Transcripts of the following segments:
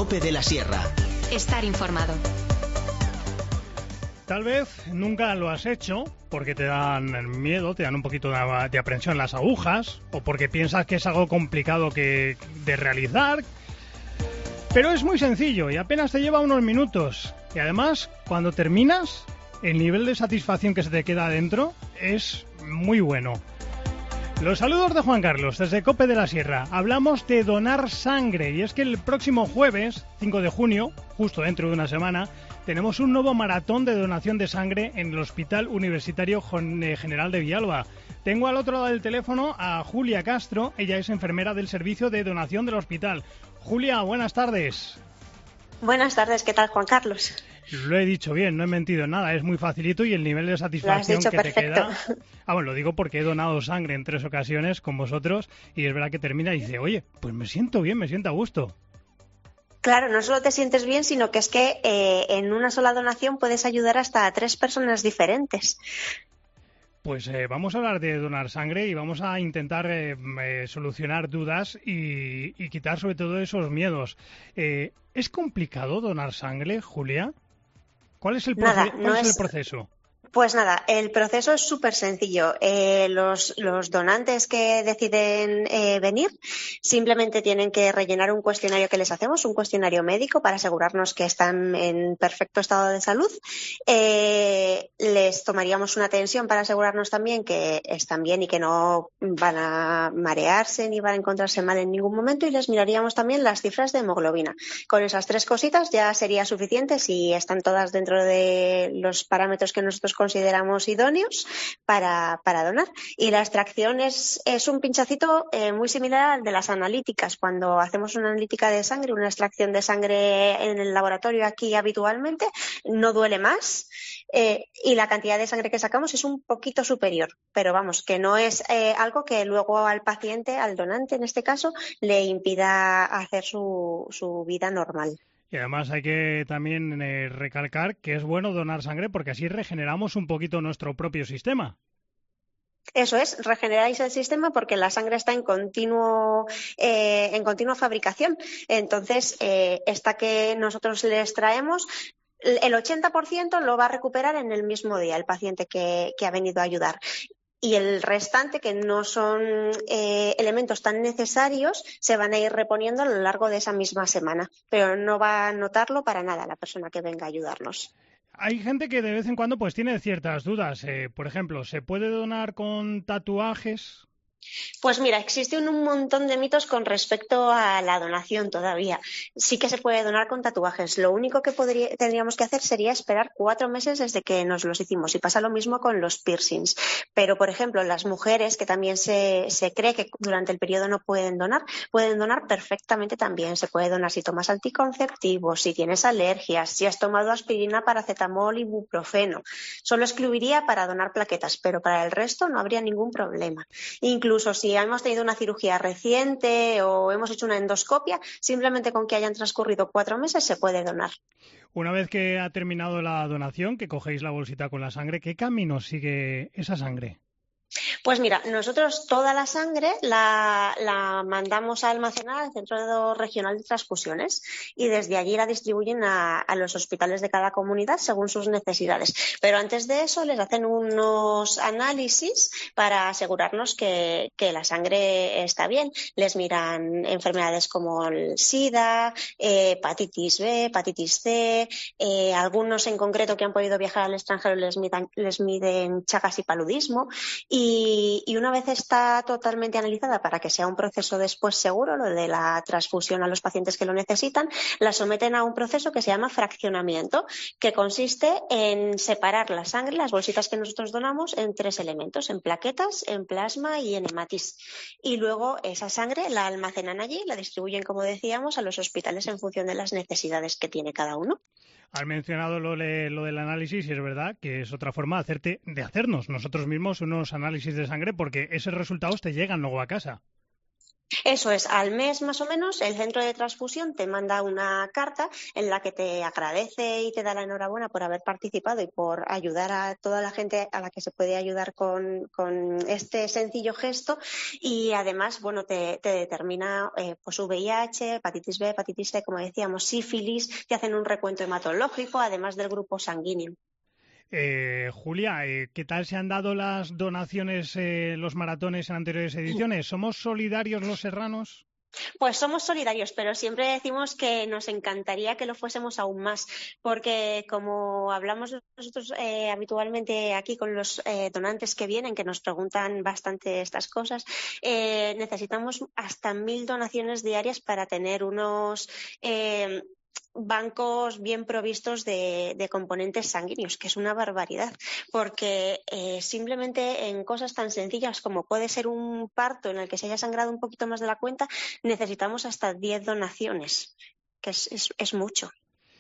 COPE de la Sierra. Estar informado. Tal vez nunca lo has hecho porque te dan miedo, te dan un poquito de aprensión las agujas o porque piensas que es algo complicado de realizar. Pero es muy sencillo y apenas te lleva unos minutos. Y además, cuando terminas, el nivel de satisfacción que se te queda dentro es muy bueno. Los saludos de Juan Carlos desde COPE de la Sierra. Hablamos de donar sangre y es que el próximo jueves, 5 de junio, justo dentro de una semana, tenemos un nuevo maratón de donación de sangre en el Hospital Universitario General de Villalba. Tengo al otro lado del teléfono a Julia Castro, ella es enfermera del servicio de donación del hospital. Julia, buenas tardes. Buenas tardes, ¿qué tal, Juan Carlos? Lo he dicho bien, no he mentido en nada, es muy facilito y el nivel de satisfacción que perfecto. te queda... bueno, lo digo porque he donado sangre en 3 ocasiones con vosotros y es verdad que termina y dice, oye, pues me siento bien, me siento a gusto. Claro, no solo te sientes bien, sino que es que en una sola donación puedes ayudar hasta a 3 personas diferentes. Pues vamos a hablar de donar sangre y vamos a intentar solucionar dudas y quitar sobre todo esos miedos. ¿Es complicado donar sangre, Julia? ¿Cuál es el proceso? Pues nada, el proceso es súper sencillo. Los donantes que deciden venir simplemente tienen que rellenar un cuestionario que les hacemos, un cuestionario médico para asegurarnos que están en perfecto estado de salud. Les tomaríamos una tensión para asegurarnos también que están bien y que no van a marearse ni van a encontrarse mal en ningún momento y les miraríamos también las cifras de hemoglobina. Con esas 3 cositas ya sería suficiente si están todas dentro de los parámetros que nosotros consideramos idóneos para donar. Y la extracción es un pinchacito muy similar al de las analíticas. Cuando hacemos una analítica de sangre, una extracción de sangre en el laboratorio aquí habitualmente, no duele más y la cantidad de sangre que sacamos es un poquito superior. Pero vamos, que no es algo que luego al paciente, al donante en este caso, le impida hacer su vida normal. Y además hay que también recalcar que es bueno donar sangre porque así regeneramos un poquito nuestro propio sistema. Eso es, regeneráis el sistema porque la sangre está en continua fabricación. Entonces, esta que nosotros les traemos, el 80% lo va a recuperar en el mismo día el paciente que ha venido a ayudar. Y el restante, que no son elementos tan necesarios, se van a ir reponiendo a lo largo de esa misma semana. Pero no va a notarlo para nada la persona que venga a ayudarnos. Hay gente que de vez en cuando pues tiene ciertas dudas. Por ejemplo, ¿se puede donar con tatuajes? Pues mira, existen un montón de mitos con respecto a la donación todavía. Sí que se puede donar con tatuajes. Lo único que tendríamos que hacer sería esperar 4 meses desde que nos los hicimos. Y pasa lo mismo con los piercings. Pero, por ejemplo, las mujeres, que también se cree que durante el periodo no pueden donar perfectamente también. Se puede donar si tomas anticonceptivos, si tienes alergias, si has tomado aspirina, paracetamol, ibuprofeno. Solo excluiría para donar plaquetas, pero para el resto no habría ningún problema. Incluso si hemos tenido una cirugía reciente o hemos hecho una endoscopia, simplemente con que hayan transcurrido 4 meses se puede donar. Una vez que ha terminado la donación, que cogéis la bolsita con la sangre, ¿qué camino sigue esa sangre? Pues mira, nosotros toda la sangre la mandamos a almacenar al Centro Regional de Transfusiones y desde allí la distribuyen a los hospitales de cada comunidad según sus necesidades. Pero antes de eso les hacen unos análisis para asegurarnos que la sangre está bien. Les miran enfermedades como el SIDA, hepatitis B, hepatitis C, algunos en concreto que han podido viajar al extranjero les miden Chagas y paludismo. Y una vez está totalmente analizada para que sea un proceso después seguro, lo de la transfusión a los pacientes que lo necesitan, la someten a un proceso que se llama fraccionamiento, que consiste en separar la sangre, las bolsitas que nosotros donamos, en 3 elementos, en plaquetas, en plasma y en hematis. Y luego esa sangre la almacenan allí, la distribuyen, como decíamos, a los hospitales en función de las necesidades que tiene cada uno. Has mencionado lo del análisis y es verdad que es otra forma de hacernos nosotros mismos unos análisis de sangre porque esos resultados te llegan luego a casa. Eso es, al mes más o menos el centro de transfusión te manda una carta en la que te agradece y te da la enhorabuena por haber participado y por ayudar a toda la gente a la que se puede ayudar con este sencillo gesto, y además, bueno, te determina pues VIH, hepatitis B, hepatitis C, como decíamos, sífilis, te hacen un recuento hematológico, además del grupo sanguíneo. Julia, ¿qué tal se han dado las donaciones, los maratones en anteriores ediciones? ¿Somos solidarios los serranos? Pues somos solidarios, pero siempre decimos que nos encantaría que lo fuésemos aún más, porque como hablamos nosotros habitualmente aquí con los donantes que vienen, que nos preguntan bastante estas cosas, necesitamos hasta 1.000 donaciones diarias para tener unos bancos bien provistos de componentes sanguíneos, que es una barbaridad, porque simplemente en cosas tan sencillas como puede ser un parto en el que se haya sangrado un poquito más de la cuenta, necesitamos hasta 10 donaciones, que es mucho.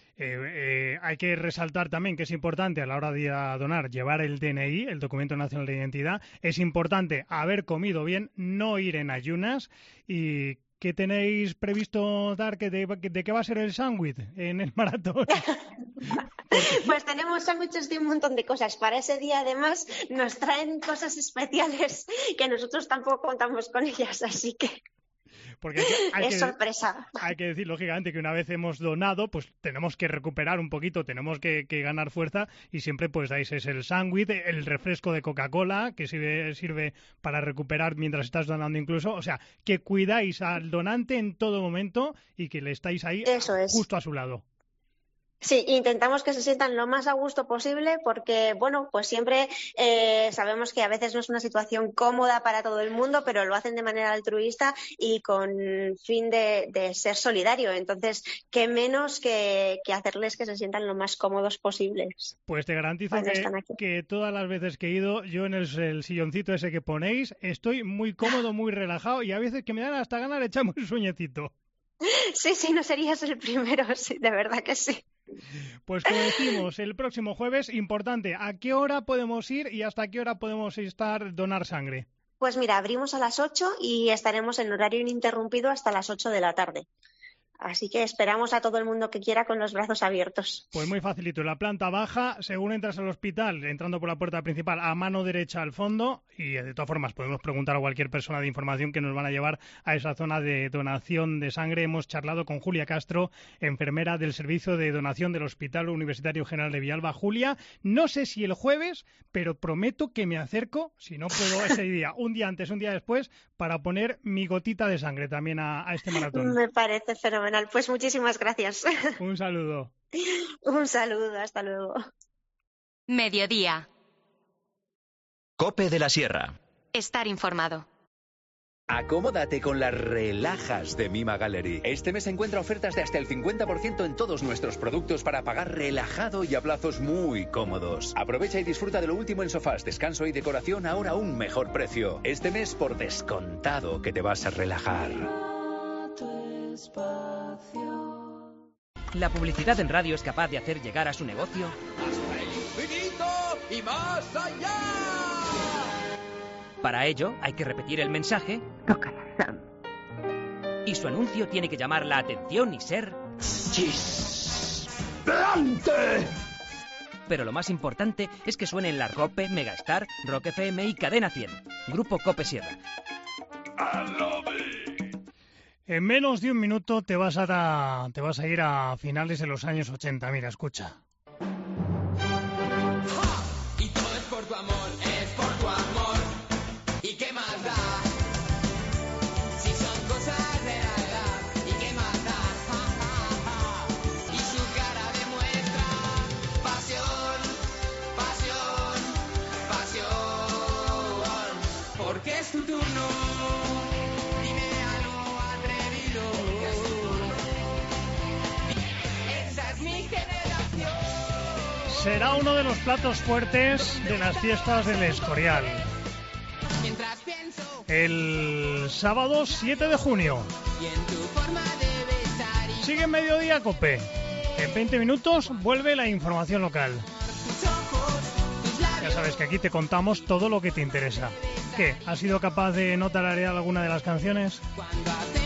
Hay que resaltar también que es importante a la hora de donar llevar el DNI, el Documento Nacional de Identidad. Es importante haber comido bien, no ir en ayunas. ¿Y qué tenéis previsto dar? ¿De qué va a ser el sándwich en el maratón? Pues tenemos sándwiches de un montón de cosas. Para ese día, además, nos traen cosas especiales que nosotros tampoco contamos con ellas, así que... Porque sorpresa. Hay que decir, lógicamente, que una vez hemos donado, pues tenemos que recuperar un poquito, tenemos que ganar fuerza, y siempre pues dais el sándwich, el refresco de Coca-Cola, que sirve para recuperar mientras estás donando incluso. O sea, que cuidáis al donante en todo momento y que le estáis ahí justo a su lado. Sí, intentamos que se sientan lo más a gusto posible porque, bueno, pues siempre sabemos que a veces no es una situación cómoda para todo el mundo, pero lo hacen de manera altruista y con fin de ser solidario. Entonces, qué menos que hacerles que se sientan lo más cómodos posibles. Pues te garantizo que todas las veces que he ido, yo en el silloncito ese que ponéis, estoy muy cómodo, muy relajado, y a veces que me dan hasta ganas de echarme un sueñecito. Sí, no serías el primero, sí, de verdad que sí. Pues como decimos, el próximo jueves, importante, ¿a qué hora podemos ir y hasta qué hora podemos donar sangre? Pues mira, abrimos a las 8 y estaremos en horario ininterrumpido hasta las 8 de la tarde. Así que esperamos a todo el mundo que quiera con los brazos abiertos. Pues muy facilito. En la planta baja, según entras al hospital, entrando por la puerta principal, a mano derecha al fondo, y de todas formas podemos preguntar a cualquier persona de información que nos van a llevar a esa zona de donación de sangre. Hemos charlado con Julia Castro, enfermera del Servicio de Donación del Hospital Universitario General de Villalba. Julia, no sé si el jueves, pero prometo que me acerco, si no puedo ese día, un día antes, un día después, para poner mi gotita de sangre también a este maratón. Me parece fenomenal. Pues muchísimas gracias. Un saludo. Un saludo, hasta luego. Mediodía. COPE de la Sierra. Estar informado. Acomódate con las relajas de Mima Gallery. Este mes encuentra ofertas de hasta el 50% en todos nuestros productos para pagar relajado y a plazos muy cómodos. Aprovecha y disfruta de lo último en sofás, descanso y decoración ahora a un mejor precio. Este mes por descontado que te vas a relajar. La publicidad en radio es capaz de hacer llegar a su negocio hasta el infinito y más allá. Para ello hay que repetir el mensaje. Tócala, Sam. Y su anuncio tiene que llamar la atención y ser ¡Plante! Pero lo más importante es que suene en la COPE, Megastar, Rock FM y Cadena 100. Grupo COPE Sierra. En menos de un minuto te vas a ir a finales de los años 80. Mira, escucha. Y todo es por tu amor, es por tu amor. ¿Y qué más da? Si son cosas de la edad. ¿Y qué más da? Y su cara demuestra pasión, pasión, pasión. Porque es tu turno. Será uno de los platos fuertes de las fiestas del Escorial. El sábado 7 de junio. Sigue Mediodía COPE. En 20 minutos vuelve la información local. Ya sabes que aquí te contamos todo lo que te interesa. ¿Qué? ¿Has sido capaz de no tararear alguna de las canciones? Cuando